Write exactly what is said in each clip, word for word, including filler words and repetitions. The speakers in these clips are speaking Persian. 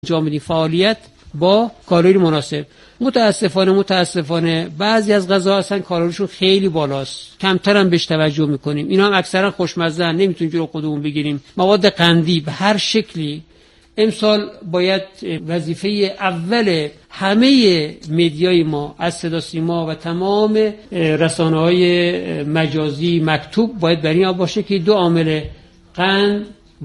انجام بدیم، فعالیت با کالری مناسب. متاسفانه متاسفانه بعضی از غذاها اصلا کالریشون خیلی بالاست، کمتر هم بهش توجه میکنیم. اینا هم اکثرا خوشمزه ان، نمیتونیم جلو خودمون بگیریم. مواد قندی به هر شکلی امسال باید وظیفه اول همه مدیای ما از صدا سیما و تمام رسانه‌های مجازی مکتوب باید بر این باشه که دو عامل قند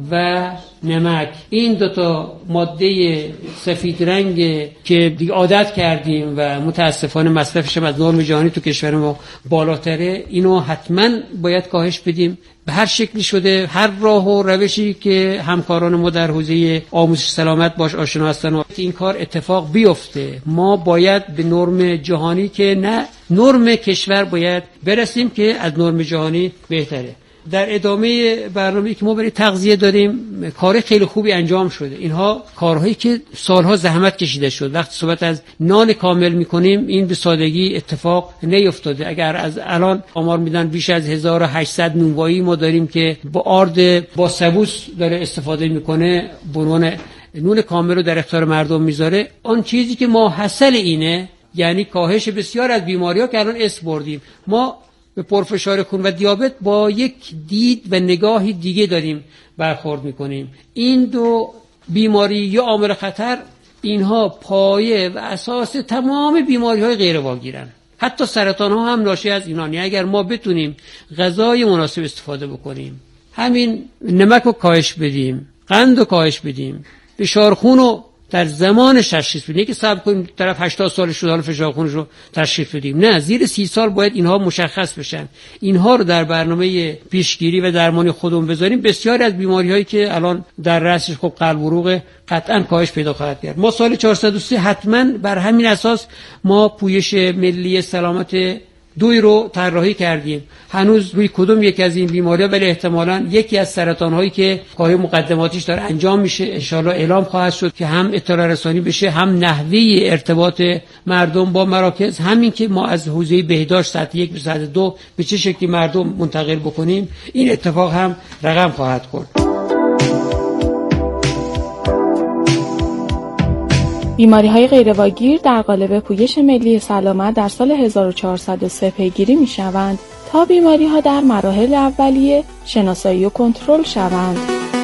و نمک، این دوتا ماده سفید رنگ که دیگه عادت کردیم و متاسفانه مصرفش از نرم جهانی تو کشور ما بالاتره، اینو حتما باید کاهش بدیم به هر شکلی شده. هر راه و روشی که همکاران ما در حوزه آموزش سلامت باش آشنا هستن و این کار اتفاق بیفته، ما باید به نرم جهانی که نه نرم کشور باید برسیم که از نرم جهانی بهتره. در ادامه برنامه‌ای که ما برای تغذیه داریم کار خیلی خوبی انجام شده. اینها کارهایی که سالها زحمت کشیده شد. وقتی صحبت از نان کامل می‌کنیم این به سادگی اتفاق نیفتاده. اگر از الان آمار میدن بیش از هزار و هشتصد نونوایی ما داریم که با آرد با سبوس داره استفاده میکنه، بنون نون کامل رو در اختیار مردم میذاره. آن چیزی که ما حاصل اینه، یعنی کاهش بسیار از بیماری‌ها که الان اسم بردیم. ما به پرفشار خون و دیابت با یک دید و نگاهی دیگه داریم برخورد میکنیم. این دو بیماری یا عامل خطر، اینها پایه و اساس تمام بیماری های غیر واگیرن. حتی سرطان ها هم ناشی از اینان. یعنی اگر ما بتونیم غذای مناسب استفاده بکنیم، همین نمک رو کاهش بدیم، قند رو کاهش بدیم، فشار خون رو در زمانش تشخیص بدیم. که صبر کنیم طرف هشتاد سالش شده حالا فشار خونش رو تشخیص بدیم، نه، زیر سی سال باید اینها مشخص بشن. اینها رو در برنامه پیشگیری و درمانی خودمون بذاریم، بسیاری از بیماری‌هایی که الان در رأسش خب قلب و عروق قطعاً کاهش پیدا خواهد کرد. ما سال چهارصد و سه حتماً بر همین اساس ما پویش ملی سلامت دوی رو طراحی کردیم. هنوز روی کدوم یک از این بیماری‌ها، ولی احتمالاً یکی از سرطان‌هایی که کارهای مقدماتیش داره انجام میشه ان شاءالله اعلام خواهد شد که هم اطلاع رسانی بشه، هم نحوه ارتباط مردم با مراکز، همین که ما از حوزه بهداشت سطح یک به سطح دو به چه شکلی مردم منتقل بکنیم، این اتفاق هم رقم خواهد خورد. بیماری‌های غیرواگیر در قالب پویش ملی سلامت در سال هزار و چهارصد و سه پیگیری می‌شوند تا بیماری‌ها در مراحل اولیه شناسایی و کنترل شوند.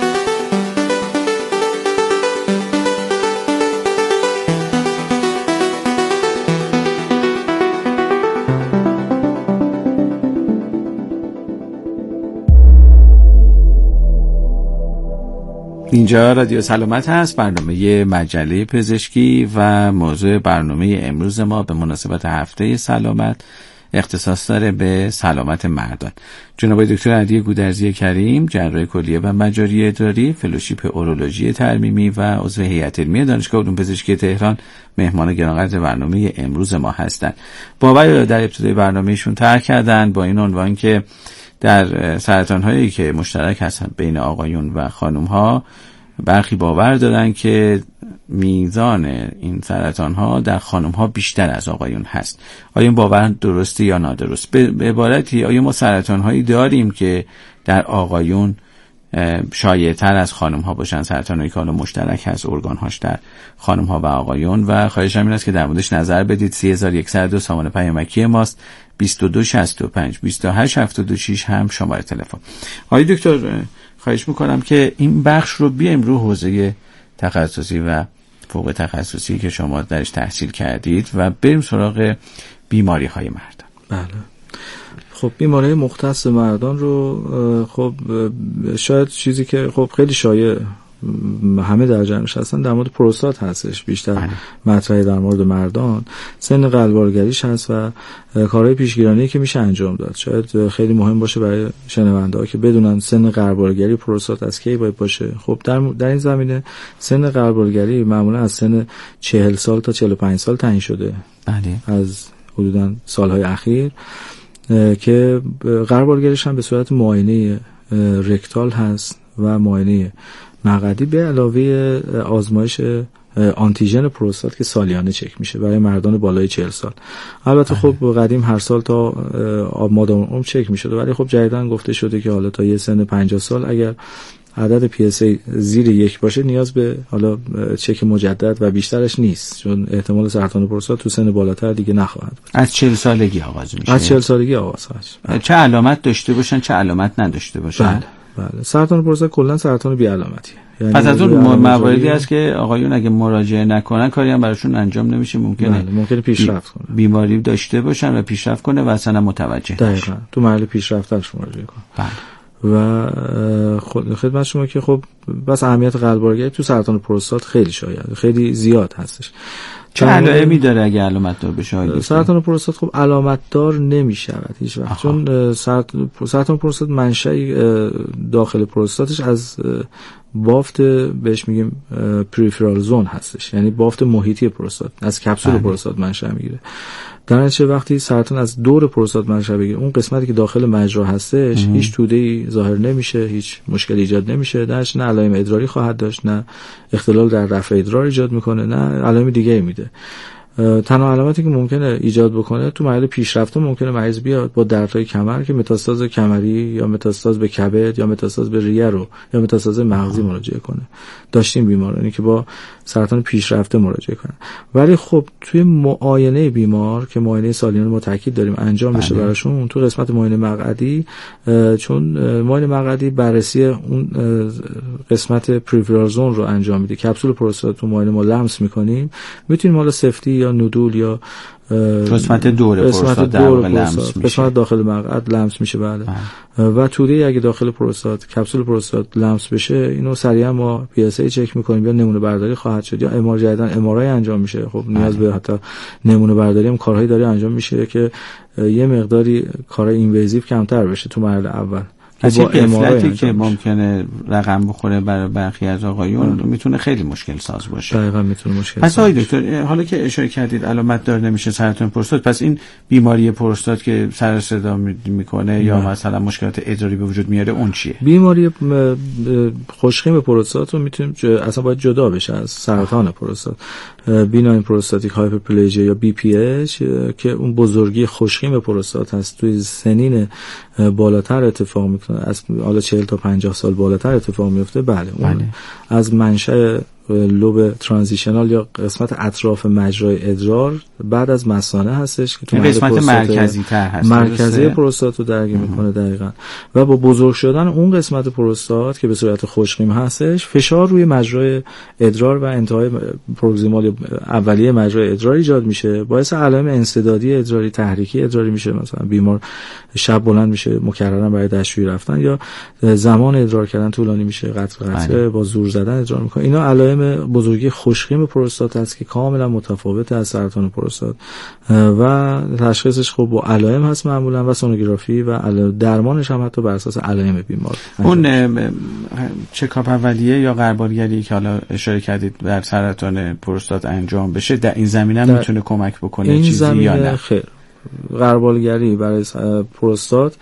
اینجا رادیو سلامت هست، برنامه مجله پزشکی و موضوع برنامه امروز ما به مناسبت هفته سلامت اختصاص داره به سلامت مردان. جناب دکتر علی گودرزی کریم، جراح کلیه و مجاری ادراری، فلوشیپ اورولوژی ترمیمی و عضو هیئت علمی دانشگاه علوم پزشکی تهران، مهمان گرانقدر برنامه امروز ما هستند. باور در ابتدای برنامهشون طرح کردن با این عنوان که در سرطان‌هایی که مشترک هستن بین آقایون و خانم‌ها، برخی باور دارن که میزان این سرطان‌ها در خانم‌ها بیشتر از آقایون هست. آیا این باور درسته یا نادرست؟ به عبارتی آیا ما سرطان‌هایی داریم که در آقایون شایع‌تر از خانم‌ها باشن، سرطان‌هایی که حالا مشترک هست ارگان‌هاش در خانم‌ها و آقایون؟ و خواهشم این است که در موردش نظر بدید. سه هزار و صد و دو سامان پیامکی ماست، بیست و دو شصت و پنج بیست و هشت هفتاد و شش هم شماره تلفن. آقای دکتر خواهش میکنم که این بخش رو بیایم رو حوزه تخصصی و فوق تخصصی که شما درش تحصیل کردید و بریم سراغ بیماری های مردان. بله، خب بیماری مختص مردان رو خب شاید چیزی که خب خیلی شایع همه در جمعش هستن در مورد پروستات هستش، بیشتر مطرحی در مورد مردان، سن قلب‌آلودگیش هست و کارهای پیشگیرانه‌ای که میشه انجام داد. شاید خیلی مهم باشه برای شنونده‌ها که بدونن سن قلب‌آلودگی پروستات از کی باید باشه. خب در در این زمینه سن قلب‌آلودگی معمولا از سن چهل سال تا چهل و پنج سال تعیین شده. بله. از حدوداً سالهای اخیر که قلب‌آلودگیش هم به صورت معاینه رکتال هست و معاینه مقعدی به علاوه آزمایش آنتیژن پروستات که سالیانه چک میشه برای مردان بالای چهل سال. البته خب قدیم هر سال تا مادام عمر چک میشد، ولی خب جدیداً گفته شده که حالا تا یه سن پنجاه سال اگر عدد پی اس ای زیر یک باشه نیاز به حالا چک مجدد و بیشترش نیست، چون احتمال سرطان پروستات تو سن بالاتر دیگه نخواهد بود. از چهل سالگی آغاز میشه. از چهل سالگی آغاز میشه. چه علامت داشته باشن چه علامت نداشته باشن؟ بله بله. سرطان پروستات کلا سرطان بی علامتیه. یعنی پس از اون مواردی هست که آقایون اگه مراجعه نکنن کاری هم براشون انجام نمیشه، ممکنه بله ممکنه پیشرفت کنه، بیماری داشته باشن و پیشرفت کنه و اصلا متوجه نشه. دقیقاً تو مرحله پیشرفتش مراجعه کنه. بله. و خود خدمت شما که خب بس اهمیت قلب‌آلودگی تو سرطان پروستات خیلی شایع، خیلی زیاد هستش. چه علائمی داره اگه علامت دار بشه؟ سرطان پروستات خب علامت دار نمیشود هیچ وقت، چون سرطان پروستات منشأ داخل پروستاتش از بافت بهش میگیم پریفرال زون هستش، یعنی بافت محیطی پروستات، از کپسول پروستات منشأ میگیره. در نتیجه وقتی سرطان از دور پروستات منشأ بگیره، اون قسمتی که داخل مجرا هستش ام. هیچ توده‌ای ظاهر نمیشه، هیچ مشکلی ایجاد نمیشه، درش نه علائم ادراری خواهد داشت، نه اختلال در رفع ادرار ایجاد میکنه، نه علائم دیگه میده. تنها علامتی که ممکنه ایجاد بکنه تو مرحله پیشرفته ممکنه مریض بیاد با دردهای کمر که متاستاز کمری یا متاستاز به کبد یا متاستاز به ریه رو یا متاستاز مغزی مراجعه کنه. داشتیم بیمارانی که با سرطان پیشرفته مراجعه کنن، ولی خب توی معاینه بیمار که معاینه سالیانه ما تاکید داریم انجام بشه براشون، تو قسمت معاینه مقعدی، چون معاینه مقعدی بررسی اون قسمت پریفرال زون رو انجام میده، کپسول پروستات تو معاینه ما لمس میکنیم، میتونیم حالا سفتی یا نودول یا قسمت دور پروستات در واقع لمس میشه، قسمت داخل مقعد لمس میشه بله. و توده اگه داخل پروستات کپسول پروستات لمس بشه، اینو سریعا ما پی اس ای چک میکنیم یا نمونه برداری خواهد شد یا ام آر جدیداً ام آر آی انجام میشه. خب نیاز به حتی نمونه برداری هم کارهایی داره انجام میشه که یه مقداری کارهای اینویزیو کمتر بشه تو مرحله اول. پس این قفلتی که ممکنه رقم بخوره برای برخی از آقایون میتونه خیلی مشکل ساز باشه. دقیقاً میتونه مشکل پس آقای دکتر، حالا که اشاره کردید علامت دار نمیشه سرطان پروستات، پس این بیماری پروستات که سر صدا میکنه یا مثلا مشکلات ادراری به وجود میاره اون چیه؟ بیماری خوشخیم پروستات رو میتونیم ج... اصلا باید جدا بشه از سرطان پروستات. بیناین پروستاتیک هایپرپلژیا یا بی پی اچ که اون بزرگی خوشخیم پروستات هست، توی سنین بالاتر اتفاق میکنه، از حالا چهل تا پنجاه سال بالاتر اتفاق میفته. بله اون بله. از منشأ لوب ترانزیشنال یا قسمت اطراف مجرای ادرار بعد از مثانه هستش که تو قسمت مرکزی تر هست، مرکزی پروستات رو درگیر میکنه دقیقاً. و با بزرگ شدن اون قسمت پروستات که به صورت خوشخیم هستش، فشار روی مجرای ادرار و انتهای پروگزیمال اولیه مجرای ادرار ایجاد میشه، باعث علائم انسدادی ادراری، تحریکی ادراری میشه، مثلا بیمار شب بلند میشه مکررا برای دستشویی رفتن، یا زمان ادرار کردن طولانی میشه، قطع قطع با زور زدن ادرار میکنه. اینا علائم بزرگی خوشخیم پروستات است که کاملا متفاوت از سرطان پروستات و تشخیصش خب با علائم هست معمولا و سونوگرافی و درمانش هم حتی بر اساس علائم بیمار. اون چکاپ اولیه یا غربالگری که حالا اشاره کردید در سرطان پروستات انجام بشه، در این زمینه هم میتونه کمک بکنه چیزی یا نه؟ خیر، غربالگری برای پروستات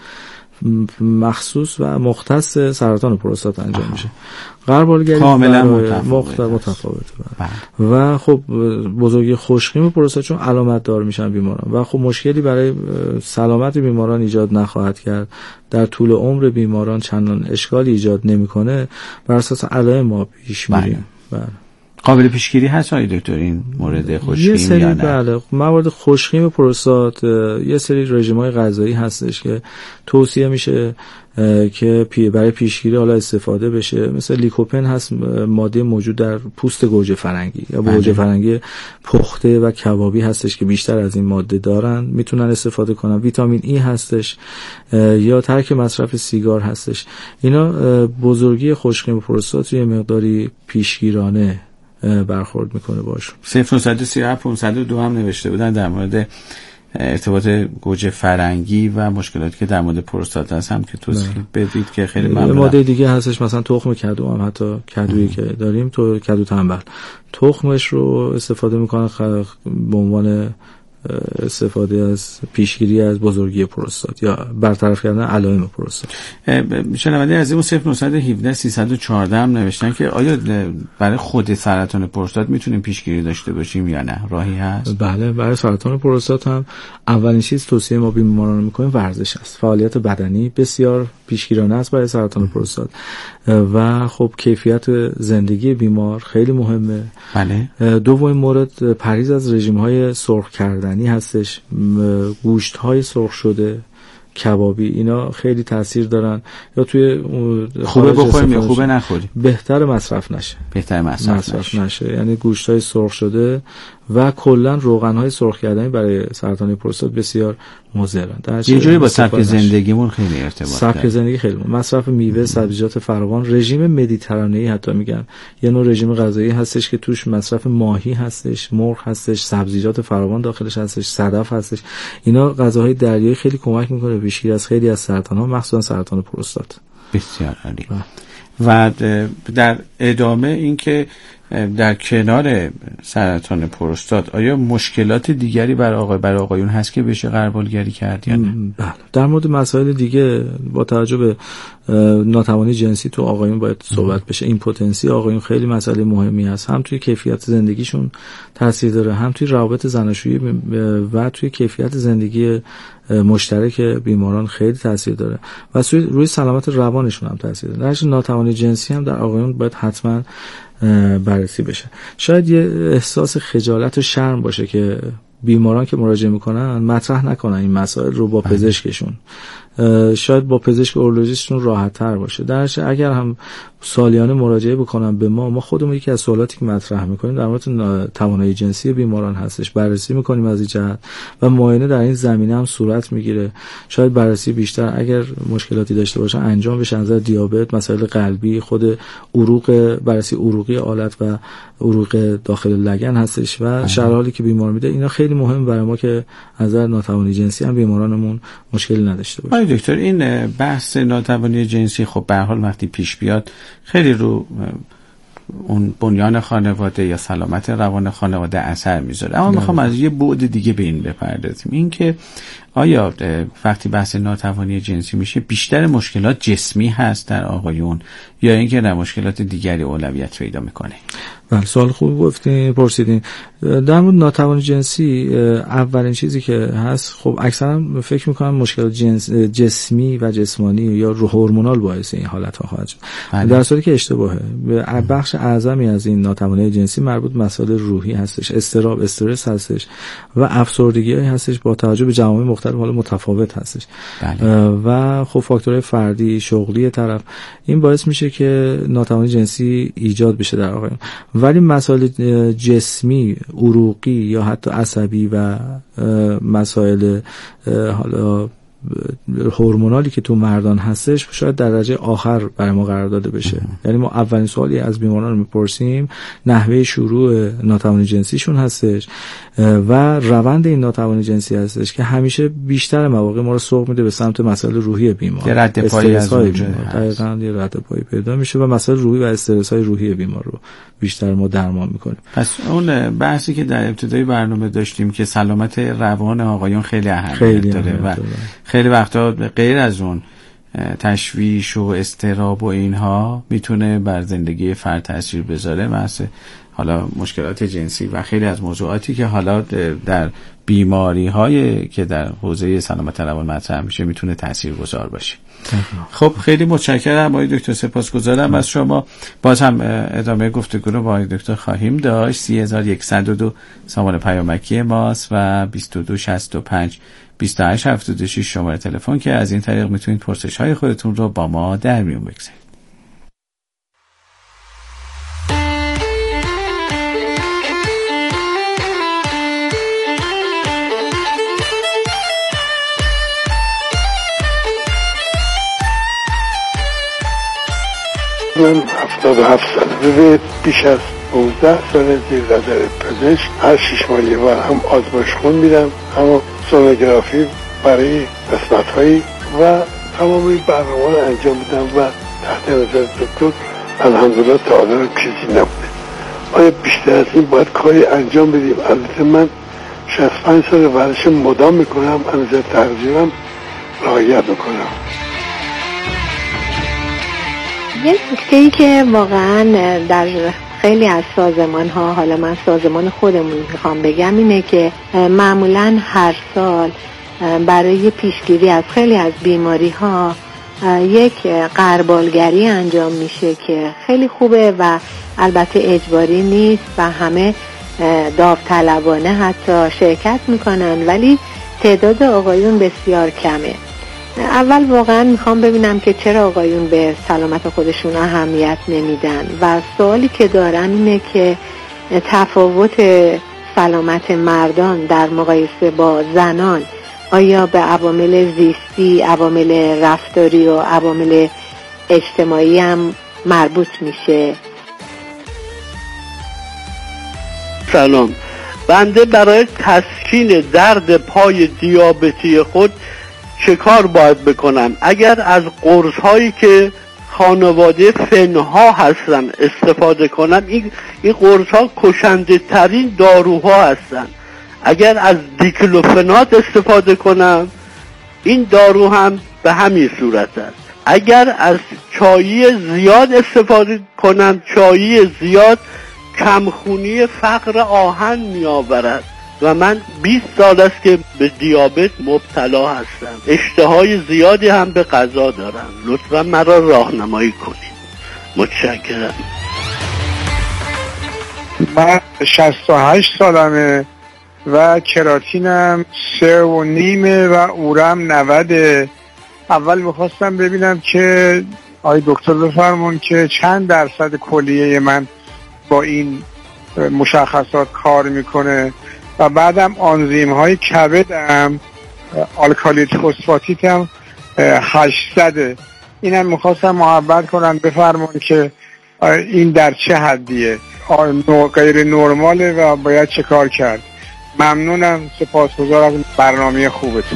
مخصوص و مختص سرطان پروستات انجام میشه. غربالگری کاملا متفاوته متفاوته و خب بزرگی خوشخیم پروستات چون علامت دار میشن بیماران و خب مشکلی برای سلامت بیماران ایجاد نخواهد کرد، در طول عمر بیماران چندان اشکالی ایجاد نمیکنه، بر اساس علائم ما پیش میریم. بله. قابل پیشگیری هست آقای دکتر این مورد خوشخیم یه سری یا نه؟ بله، موارد خوشخیم پروستات یه سری رژیم‌های غذایی هستش که توصیه میشه که برای پیشگیری حالا استفاده بشه، مثل لیکوپن هست، ماده موجود در پوست گوجه فرنگی یا گوجه فرنگی پخته و کبابی هستش که بیشتر از این ماده دارن، میتونن استفاده کنن. ویتامین ای هستش یا ترک مصرف سیگار هستش. اینا بزرگی خوشخیم پروستات یه مقداری پیشگیرانه برخورد میکنه باشون. صفر نه سه هفت پانصد و دو هم نوشته بودن در مورد ارتباط گوجه فرنگی و مشکلاتی که در مورد پروستات هست هم که توضیح بدید که خیلی ممنونم. ماده دیگه هستش مثلا تخم کدو هم، حتی کدویی که داریم تو کدو تنبل تخمش رو استفاده میکنن به عنوان استفاده از پیشگیری از بزرگی پروستات یا برطرف کردن علائم پروستات. شنونده عزیز اون صفر نه یک هفت سیصد و چهارده هم نوشتن که آیا برای خود سرطان پروستات میتونیم پیشگیری داشته باشیم یا نه؟ راهی هست؟ بله، برای سرطان پروستات هم اولین چیز توصیه ما بیماران میکنیم ورزش است. فعالیت بدنی بسیار پیشگیرانه است برای سرطان پروستات. و خب کیفیت زندگی بیمار خیلی مهمه. بله. دومین مورد پرهیز از رژیم‌های سرخ کردنی هستش. گوشت‌های سرخ شده، کبابی، اینا خیلی تاثیر دارن. یا توی خوبه بخوریم یا خوبه نخوریم؟ بهتر مصرف نشه. بهتر مصرف, مصرف نشه. نشه. یعنی گوشت‌های سرخ شده و کلا روغن‌های سرخ کردنی برای سرطان پروستات بسیار مضرن. یه جوری با سبک زندگیمون خیلی ارتباط داره. سبک زندگی خیلی مهم. مصرف میوه، سبزیجات فراوان، رژیم مدیترانه‌ای حتی میگن. یه نوع رژیم غذایی هستش که توش مصرف ماهی هستش، مرغ هستش، سبزیجات فراوان داخلش هستش، صدف هستش. اینا غذاهای دریایی خیلی کمک میکنه به پیشگیری از خیلی از سرطان‌ها، مخصوصا سرطان پروستات. بسیار عالی. و در ادامه این که در کنار سرطان پروستات آیا مشکلات دیگری برای آقای برای آقایون هست که بشه غربالگری کرد یا نه؟ بله. در مورد مسائل دیگه با توجه به ناتوانی جنسی تو آقایون باید صحبت بشه. ایمپوتنسی آقایون خیلی مسئله مهمی است. هم توی کیفیت زندگیشون تاثیر داره، هم توی روابط زناشویی و توی کیفیت زندگی مشترک بیماران خیلی تاثیر داره و روی سلامت روانشون هم تاثیر داره. در ناتوانی جنسی هم در آقایون باید حتما بررسی بشه. شاید یه احساس خجالت و شرم باشه که بیماران که مراجعه میکنن مطرح نکنن این مسائل رو با پزشکشون. شاید با پزشک اورولوژیستشون راحت تر باشه. درش اگر هم سالیانه مراجعه بکنن به ما، ما خودمون یکی از سوالاتی که مطرح میکنیم در مورد توانایی جنسی بیماران هستش، بررسی میکنیم از این جهت و معاینه در این زمینه هم صورت میگیره. شاید بررسی بیشتر اگر مشکلاتی داشته باشن انجام بشه، از نظر دیابت، مسائل قلبی، خود عروق، بررسی عروقی آلت و عروق داخل لگن هستش و شرح حالی که بیمار میده. اینا خیلی مهم برای ما که از نظر ناتوانی جنسی هم بیمارانمون مشکلی نداشته باشه. آقای دکتر، این بحث ناتوانی جنسی خب به هر حال وقتی پیش بیاد خیلی رو اون بنیان خانواده یا سلامت روان خانواده اثر میذاره. اما میخوام از یه بعد دیگه به این بپردازیم، این که آیا وقتی بحث ناتوانی جنسی میشه بیشتر مشکلات جسمی هست در آقایون یا اینکه در مشکلات دیگری اولویت پیدا میکنه؟ بله، سوال خوب گفتین، پرسیدین. در مورد ناتوانی جنسی اولین چیزی که هست خب اکثرا فکر میکنم مشکلات جنس جسمی و جسمانی یا هورمونال باعث این حالت ها خواهد شد، در صورتی که اشتباهه. بخش اعظمی از این ناتوانی جنسی مربوط مسائل روحی هستش، اضطراب، استرس هستش و افسردگی هستش با توجه به جوامع مختلف حالا متفاوت هستش. بله. و خب فاکتورهای فردی، شغلی طرف این باعث میشه که ناتوانی جنسی ایجاد بشه در آقایون. ولی مسائل جسمی، عروقی یا حتی عصبی و مسائل حالا هورمونالی که تو مردان هستش شاید در درجه آخر برای ما قرار داده بشه. یعنی ما اولین سوالی از بیماران رو میپرسیم نحوه شروع ناتوانی جنسیشون هستش و روند این ناتوانی جنسی هستش که همیشه بیشتر مواقع ما رو سوق میده به سمت مسائل روحی بیمار. یه رد پایی از اونجا دقیقاً یه رد پایی پیدا میشه و مسائل روحی و استرس های روحی بیمار رو بیشتر ما درمان میکنیم. پس اون بحثی که در ابتدای برنامه داشتیم که سلامت روان آقایون خیلی اهمیت خیلی داره و داره. خیلی وقتا غیر از اون تشویش و اضطراب و اینها میتونه بر زندگی فرد تاثیر بذاره، مثلا حالا مشکلات جنسی و خیلی از موضوعاتی که حالا در بیماری هایی که در حوزه سلامت روان مطرح میشه میتونه تاثیرگذار باشه. خب خیلی متشکرم آقای دکتر، سپاسگزارم از شما. باز هم ادامه گفتگو رو با آقای دکتر خواهیم داشت. سی هزار و صد و دو سامان پیامکی ماست و بیست و دو شصت و پنج بیست و هشت هفتاد و شش شماره تلفن که از این طریق میتونید پرسش های خودتون رو با ما در میون بگذارید. من هفتاد و هفت ساله، بیش از پانزده سال زیر نظر پزشک هر شش ماه یه بار هم آزمایش خون میدم، هم سونوگرافی برای قسمت‌هایی و تمام این برنامه رو انجام میدم و تحت نظر دکتر الحمدلله تا حالا چیزی نبوده. آیا بیشتر از این باید کاری انجام بدیم؟ البته من شصت و پنج سال ورزش مدام میکنم، از نظر تغذیه‌ام رعایت میکنم. یه نکته‌ای که واقعا در خیلی از سازمان ها، حالا من سازمان خودمون میخوام بگم، اینه که معمولا هر سال برای پیشگیری از خیلی از بیماری ها یک غربالگری انجام میشه که خیلی خوبه و البته اجباری نیست و همه داوطلبانه حتی شرکت میکنن، ولی تعداد آقایون بسیار کمه. اول واقعا میخوام ببینم که چرا آقایون به سلامت خودشون اهمیت نمیدن و سوالی که دارم اینه که تفاوت سلامت مردان در مقایسه با زنان آیا به عوامل زیستی، عوامل رفتاری و عوامل اجتماعی هم مربوط میشه؟ سلام، بنده برای تسکین درد پای دیابتی خود چه کار باید بکنم؟ اگر از قرص هایی که خانواده فنها هستن استفاده کنم، این این قرص ها کشنده ترین داروها هستن. اگر از دیکلوفنات استفاده کنم، این دارو هم به همین صورت است. اگر از چایی زیاد استفاده کنم، چایی زیاد کمخونی فقر آهن می آورد و من بیست سال است که به دیابت مبتلا هستم. اشتهای زیادی هم به غذا دارم. لطفا مرا راهنمایی کنید. متشکرم. من شصت و هشت سالمه و کراتینم سه و نیمه و اورم نوده. اول میخواستم ببینم که آی دکتر بفرمون که چند درصد کلیه من با این مشخصات کار میکنه و بعدم آنزیم های کبدم آلکالیت فسفاتیتم هشتصد. اینم میخواستم محبت کنم بفرمون که این در چه حدیه، غیر نرماله و باید چه کار کرد. ممنونم، سپاسگزارم از برنامه خوبتون.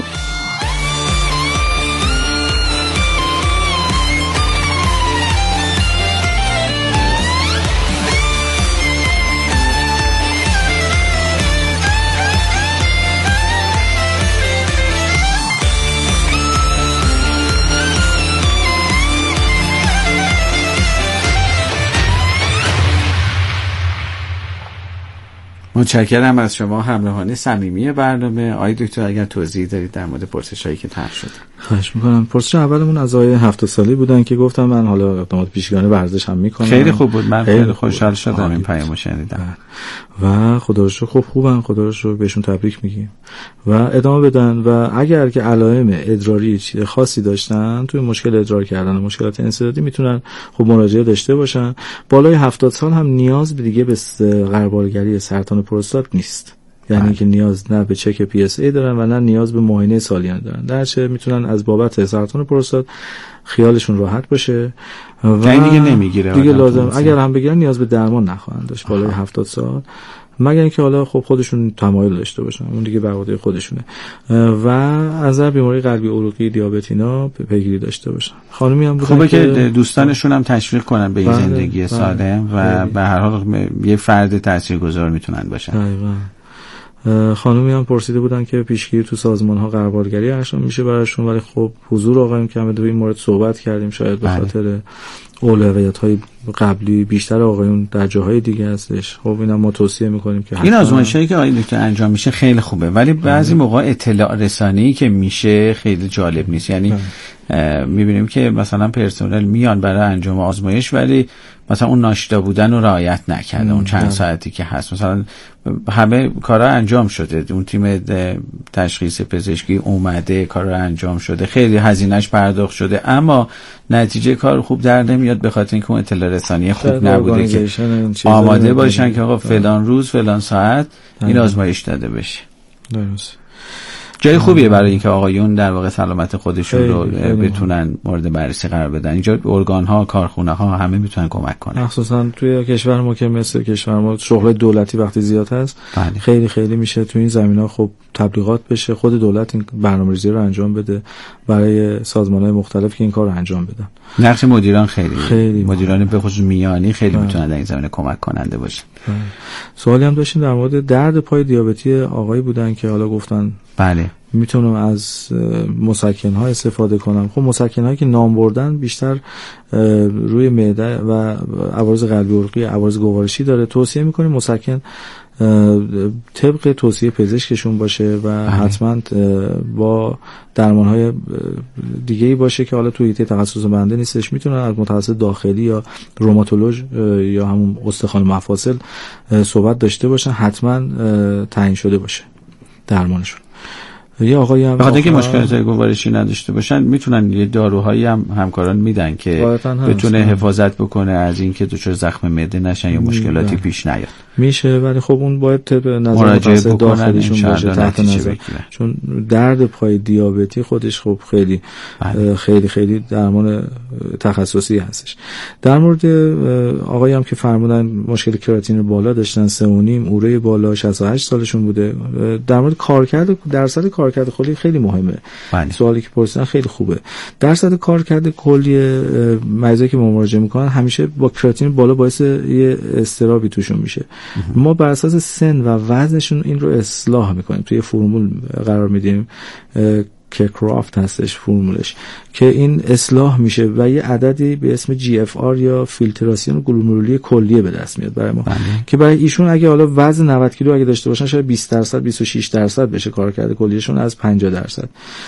متشکرم از شما همراهان صمیمی برنامه. آقای دکتر اگر توضیح دارید در مورد پرسشایی که طرح شد. خواهش می‌کنم. پرسش اولمون از آقای هفتاد سالی بودن که گفتم من حالا اقدامات پیشگیرانه ورزش هم می‌کنم. خیلی خوب بود، من خیلی خوشحال شدم این پیامو شنیدم و خدا رو شکر خوب خوبن، خدا رو شکر بهشون تبریک میگیم و ادامه بدن و اگر که علائم ادراری خاصی داشتن، توی مشکل ادرار کردن و مشکلات انسدادی میتونن خب مراجعه داشته باشن. بالای هفتاد سال هم نیاز به دیگه به غربالگری سرطان پروستات نیست، یعنی که نیاز نه به چک پی اس ای دارن و نه نیاز به معاینه سالیانه دارن. درچه میتونن از بابت سرطان پروستات خیالشون راحت باشه و دیگه نمیگیره دیگه لازم اگر هم بگیرن نیاز به درمان نخواهند داشت بالای هفتاد سال، مگر اینکه حالا خب خودشون تمایل داشته باشن، اون دیگه بقیه خودشونه و از بیماری قلبی عروقی دیابت اینا پیگیری داشته باشن. خانمی هم خوبه که دوستانشون هم تشویق کنن به این زندگی سالم و به هر حال یه فرد تاثیرگذار میتونن باشن. دقیقاً. خانمی هم پرسیده بودن که پیشگیری تو سازمان ها غربالگری انجام میشه براشون، ولی خب حضور آقایون که همه این مورد صحبت کردیم، شاید به خاطر اولویت های قبلی بیشتر آقایون در جاهای دیگه هستش. خب اینا ما توصیه میکنیم که این آزمایشایی که آقای دکتر انجام میشه خیلی خوبه، ولی بعضی موقع اطلاع رسانی که میشه خیلی جالب نیست. یعنی میبینیم که مثلا پرسنل میان برای انجام آزمایش ولی مثلا اون ناشتا بودن رو رعایت نکرده اون چند ساعتی که هست. مثلا همه کارا انجام شده، اون تیم تشخیص پزشکی اومده، کارا انجام شده، خیلی هزینه‌اش پرداخت شده، اما نتیجه کار خوب در نمیاد به خاطر اینکه اون اطلاع رسانی خوب نبوده که آماده باشن که آقا فلان روز فلان ساعت این آزمایش داده بشه. درست. جای خوبیه برای اینکه آقایون در واقع سلامت خودشون رو بتونن مورد بررسی قرار بدن. اینجا ارگان ها، کارخونه ها همه میتونن کمک کنن. مخصوصا توی کشور ما که مثل کشور ما شغل دولتی وقتی زیاد هست، بله. خیلی خیلی میشه توی این زمینا خب تبلیغات بشه، خود دولت این برنامه‌ریزی رو انجام بده برای سازمان‌های مختلف که این کار رو انجام بدن. نقش مدیران خیلی, خیلی مدیران به خصوص میانی خیلی میتونن در این زمینه کمک کننده باشن. سوالی هم داشتیم در مورد درد پای دیابتی آقایی بودن که حالا گفتن بله میتونم از مسکن ها استفاده کنم. خب مسکن هایی که نام بردن بیشتر روی معده و عوارض قلبی عروقی، عوارض گوارشی داره. توصیه میکنیم مسکن طبق توصیه پزشکشون باشه و حتما با درمان‌های دیگه‌ای باشه که حالا توی ایته تخصص بنده نیستش، میتونن از متخصص داخلی یا روماتولوژ یا همون استخوان مفاصل صحبت داشته باشن، حتما تعیین شده باشه درمانشون. یه آقایی هم بخاطر که مشکلات گوارشی نداشته باشن میتونن یه داروهایی هم همکاران میدن که بتونه حفاظت بکنه از اینکه دچار زخم معده نشن یا مشکلاتی پیش نیاد. میشه، ولی خب اون باید طب نظر متخصص داخلیشون باشه تحت نظر، چون درد پای دیابتی خودش خب خیلی بله. خیلی خیلی درمان تخصصی هستش. در مورد آقایی هم که فرمودن مشکل کراتین بالا داشتن، سه و نیم، اوره بالا، شصت و هشت سالشون بوده، در مورد کارکرد درصد کارکرد کلی خیلی مهمه. بله. سوالی که پرسیدن خیلی خوبه. درصد کارکرد کلی مریضایی که مراجعه میکنن همیشه با کراتین بالا باعث یه اضطرابی توشون میشه. ما بر اساس سن و وزنشون این رو اصلاح میکنیم، توی فرمول قرار میدیم که کرافت هستش فرمولش، که این اصلاح میشه و یه عددی به اسم جی اف آر یا فیلتراسیون گلومرولی کلیه به دست میاد برای ما. بله. که برای ایشون اگه حالا وزن نود کیلو اگه داشته باشن شاید بیست درصد بیست و شش درصد بشه کارکرد کلیهشون از پنجاه درصد،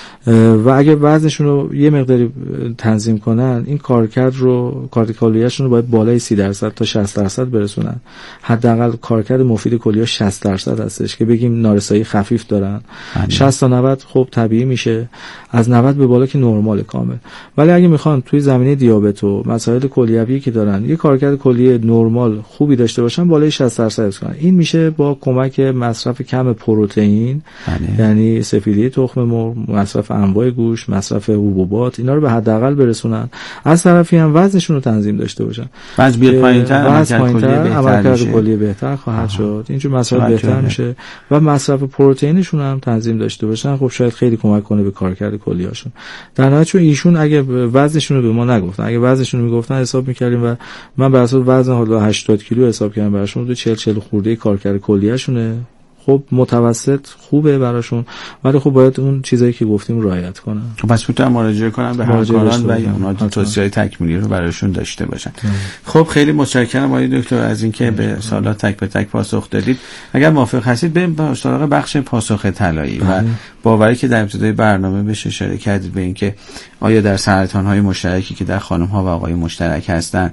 و اگه وزنشون رو یه مقداری تنظیم کنن این کارکرد رو کارکرد کلیهشون رو باید بالای سی درصد تا شصت درصد برسونن. حداقل کارکرد مفید کلیه شصت درصد هستش که بگیم نارسایی خفیف دارن. بله. شصت تا نود خب طبیعی میشه، از نود به بالا که نرمال کامل. ولی اگه میخوان توی زمینه دیابت و مسائل کلیوی که دارن یه کارکرد کلیه نرمال خوبی داشته باشن بالای شصت درصد کنن، این میشه با کمک مصرف کم پروتئین. بله. یعنی سفیدی تخم مرغ، مصرف انواع گوشت، مصرف حبوبات، اینا رو به حداقل برسونن. از طرفی هم وزنشون رو تنظیم داشته باشن. وزن بیاد پایین‌تر، وزن پایین‌تر عملکرد کلیه بهتر خواهد شد. اینجور مسائل بهتر میشه و مصرف پروتئینشون هم تنظیم داشته باشن. خب شاید خیلی کمک کنه به کارکرد کلیه‌شون. در نهایت چون ایشون اگه وزنشون رو به ما نگفتن، اگه وزنشون رو میگفتن حساب می‌کردیم و من بر اساس وزن حالا هشتاد کیلو حساب کردم براشون، چهل چهل خورده کارکرد کلیه‌شونه. خب متوسط خوبه براشون، ولی خب باید اون چیزایی که گفتیم رعایت کنن. خب پس میتونن مراجعه کنن به همکاران و اونا توصیه‌های تکمیلی رو براشون داشته باشن. خب خیلی متشکرم آقای دکتر از اینکه به سوالات تک به تک پاسخ دادید. اگر موافق هستید بریم به سراغ بخش پاسخ طلایی و باوری که در ابتدای برنامه بهش اشاره کردید به اینکه آیا در سرطان‌های مشترکی که در خانم‌ها و آقایون مشترک هستن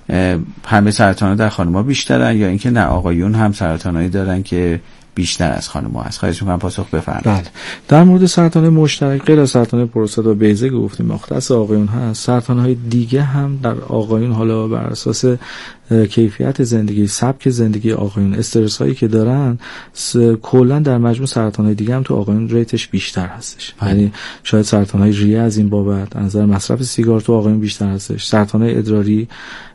همه سرطان‌ها در خانم‌ها بیشترن یا اینکه نه آقایون هم سرطان‌هایی دارن که بیشتر از خانم‌ها هست؟ خواهش می‌کنم پاسخ بفرمایید. بله. در مورد سرطان مشترک غیر از سرطان پروستات و بیضه گفتیم مختص آقایون هست، سرطان‌های دیگه هم در آقایون حالا بر اساس کیفیت زندگی، سبک زندگی آقایون، استرس هایی که دارن، کلا در مجموع سرطان‌های دیگه هم تو آقایون ریتش بیشتر هستش. یعنی شاید سرطان‌های ریه از این بابت از نظر مصرف سیگار تو آقایون بیشتر هستش، سرطان‌های ادراری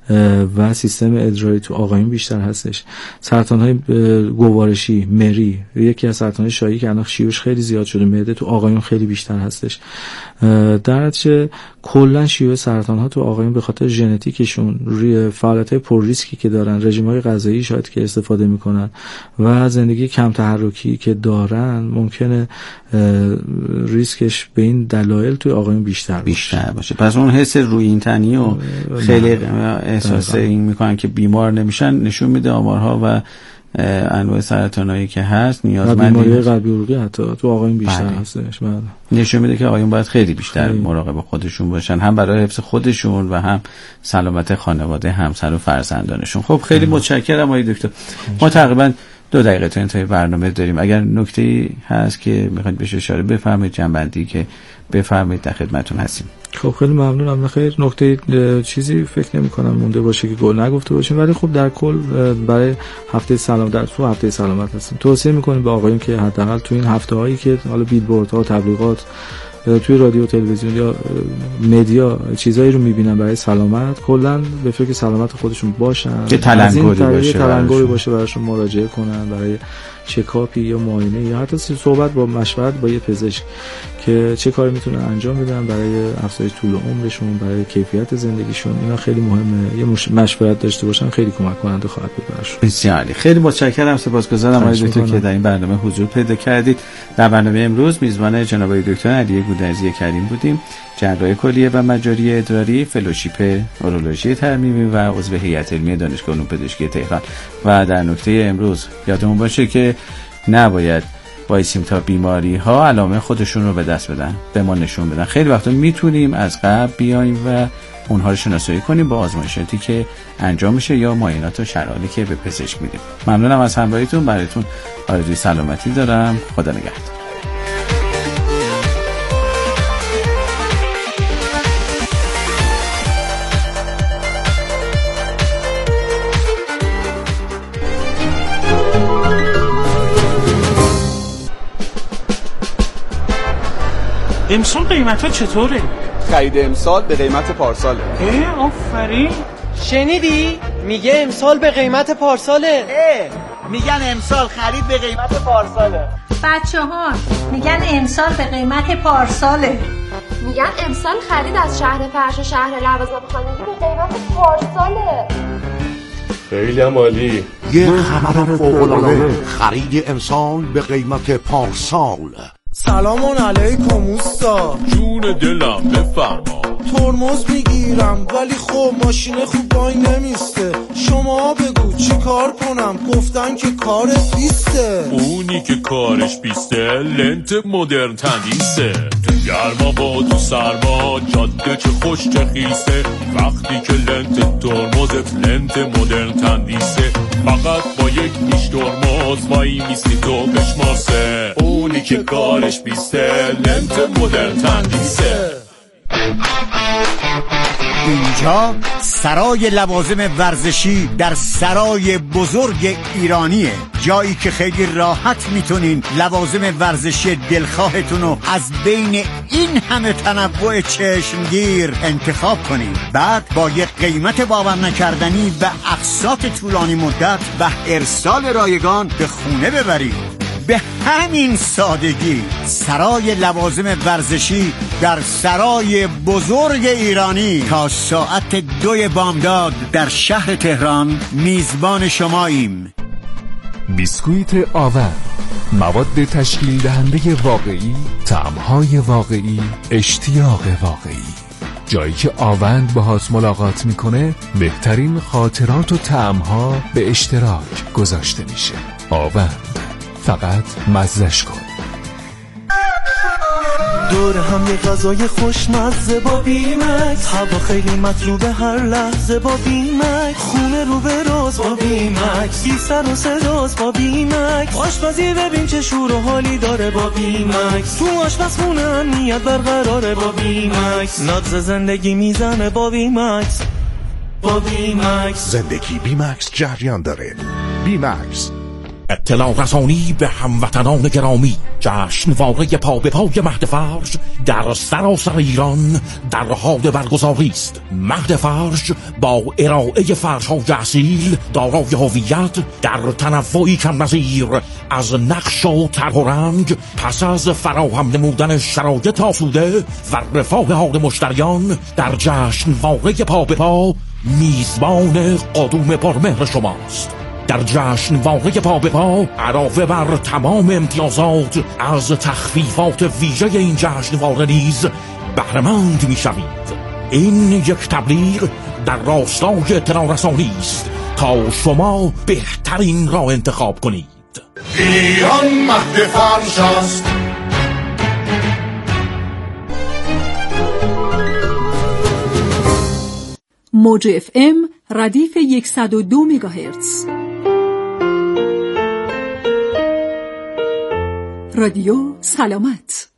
و سیستم ادراری تو آقایون بیشتر هستش، سرطان‌های گوارشی، مری، یکی از سرطان‌های شایعی که الان شیوعش خیلی زیاد شده، معده تو آقایون خیلی بیشتر هستش. در نتیجه کلا شیوع سرطان‌ها تو آقایون به خاطر ژنتیکشون، روی فعالیت‌های پر ریسکی که دارن، رژیم‌های غذایی شاید که استفاده میکنن و زندگی کم تحرکی که دارن، ممکنه ریسکش به این دلایل توی آقایون بیشتر باشه. بیشتر باشه. پس اون حس رویینتنی و خیلی احساس این میکنن که بیمار نمیشن نشون میده آمارها و انواع سرطانایی که هست نیازمند بیماری قلبی عروقی حتی تو آقایون بیشتر بله. هستش. بله. نشون میده که آقایون باید خیلی بیشتر خیلی. مراقب خودشون باشن، هم برای حفظ خودشون و هم سلامت خانواده همسر و فرزندانشون. خب خیلی متشکرم آقای دکتر. ما تقریبا دو دقیقه تا انتهای برنامه داریم. اگر نکته‌ای هست که میخواید بهش اشاره بفرمایید، جنبندی که بفرمایید، در خدمتتون هستیم. خب خیلی ممنونم. خیر نکته چیزی فکر نمی کنم مونده باشه که گل نگفته باشیم، ولی خب در کل برای هفته سلامت در تو هفته سلامت هستیم توصیه میکنیم به آقایون که حداقل تو این هفته هایی که حالا بیلبوردها و تبلیغات توی رادیو تلویزیون یا مدیا چیزایی رو میبینن برای سلامت، کلا به فکر سلامت خودشون باشن، که تلنگری باشه تلنگری باشه براشون مراجعه کنن برای چکاپی یا معاینه یا حتی صحبت با مشورت با یه پزشک که چه کاری میتونن انجام بدن برای افزایش طول عمرشون، برای کیفیت زندگیشون. اینا خیلی مهمه، یه مشورت داشته باشن خیلی کمک کننده خواهد بود براشون. بسیار خیلی متشکرم، سپاسگزارم آقای دکتر که در این برنامه حضور پیدا کردید. در برنامه امروز میزبان جناب آقای دکتر علی گودرزی کریم بودیم، جراح کلیه و مجاری ادراری، فلوشیپ اورولوژی ترمیمی و عضو هیئت علمی دانشگاه علوم پزشکی تهران. و در نکته امروز یادمون باشه که نباید وایسیم تا بیماری ها علامه خودشون رو به دست بدن، به ما نشون بدن. خیلی وقتا میتونیم از قبل بیایم و اونها رو شناسایی کنیم با آزمایشاتی که انجام میشه یا معاینات و شرایطی که به پزشک میدیم. ممنونم از همراهیتون. براتون آرزوی سلامتی دارم. خدا نگهدار. امسال قیمت ها چطوره؟ خرید امسال به قیمت پارساله. اه آفرین. شنیدی؟ میگه امسال به قیمت پارساله. اه میگن امسال خرید به قیمت پارساله. بچه ها میگن امسال به قیمت پارساله. میگن امسال خرید از شهر فرش و شهر لوازم خانگی به قیمت پارساله. خیلی عالی. یه خبر فوق‌العاده، خرید امسال به قیمت پارسال. سلام علیکم اوستا. جون دلم بفرما. ترمز میگیرم ولی خب ماشین خوب وای نمیسته. شما بگو چی کار کنم؟ گفتن که کارت بیسته. اونی که کارش بیسته لنت مدرن تندیسه. تو گرما با تو سرما جاده چه خوش چه خیسه. وقتی که لنت ترمزت لنت مدرن تندیسه، فقط با یک نیش ترمز وای میستی تو بشماسه. اونی که کارش بیسته لنت مدرن تندیسه. اینجا سرای لوازم ورزشی در سرای بزرگ ایرانیه، جایی که خیلی راحت میتونین لوازم ورزشی دلخواهتون رو از بین این همه تنوع چشمگیر انتخاب کنین. بعد با یک قیمت باور نکردنی و اقساط طولانی مدت و ارسال رایگان به خونه ببرید. به همین سادگی سرای لوازم ورزشی در سرای بزرگ ایرانی تا ساعت دوی بامداد در شهر تهران میزبان شماییم. بیسکویت آون، مواد تشکیل دهنده واقعی، طعم‌های واقعی، اشتیاق واقعی. جایی که آوند باهات ملاقات میکنه بهترین خاطرات و طعم‌ها به اشتراک گذاشته میشه. آوند، فقط مزه‌اش کن. دور هم یه غذای خوشمزه با بیمکس، هوا خیلی مطلوبه هر لحظه با بیمکس، خونه رو به راز با بیمکس، بی سر و صداست با بیمکس، آشپزی ببین چه شور و حالی داره با بیمکس، تو آشپزخونه امنیت برقراره با بیمکس، نبض زندگی میزنه با بیمکس. با بیمکس زندگی بیمکس جریان داره. بیمکس. اطلاع رسانی به هموطنان گرامی. جشنواره پا به پای مهد فرش در سراسر ایران در حال برگزاری است. مهد فرش با ارائه فرش‌های اصیل دارای هویت در تنوعی کم نظیر از نقش و طرح و رنگ، پس از فراهم نمودن شرایط آسوده و رفاه حال مشتریان در جشنواره پا به پا میزبان قدوم پرمهر شماست. در جشنواره پا به پا علاوه بر تمام امتیازات از تخفیفات ویژه این جشنواره نیز بهره‌مند می‌شوید. این یک تبلیغ در راستای اطلاع رسانی است تا شما بهترین را انتخاب کنید. ایران مهد فرش است. موج اف ام ردیف صد و دو مگاهرتز. رادیو سلامت.